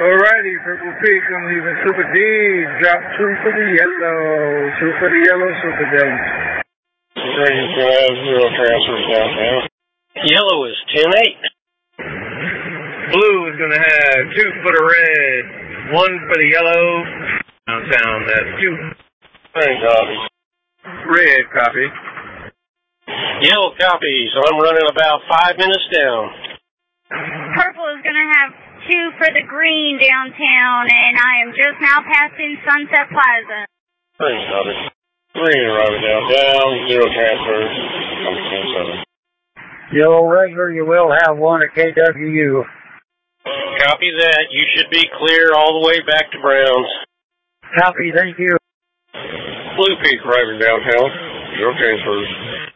Alrighty, Purple Peak, I'm leaving Super D. Drop 2 for the yellow. 2 for the yellow, Super D. Green's going to have 0 transfers downtown. Yellow is 10-8. Blue is going to have 2 for the red. 1 for the yellow. Downtown, that's 2. Green copy. Red copy. Yellow copy, so I'm running about 5 minutes down. Purple is going to have 2 for the green downtown, and I am just now passing Sunset Plaza. Green copy. Green arriving downtown, 0 transfers. I'm 10-7. Yellow regular, you will have 1 at KWU. Copy that. You should be clear all the way back to Browns. Copy, thank you. Blue Peak arriving downtown, 0 transfers.